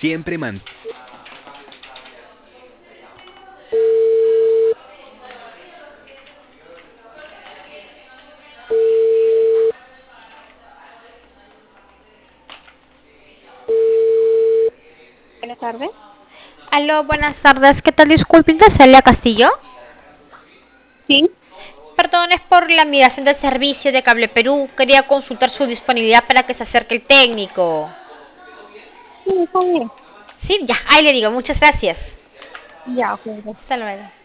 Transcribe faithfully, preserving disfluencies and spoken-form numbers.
siempre man... Buenas tardes. Aló, buenas tardes. ¿Qué tal? Disculpen, Celia Castillo. Sí, Perdón, es por la migración del servicio de Cable Perú. Quería consultar su disponibilidad para que se acerque el técnico. sí, está bien. Sí, ya, ahí le digo. Muchas gracias. Ya, ok. Hasta luego.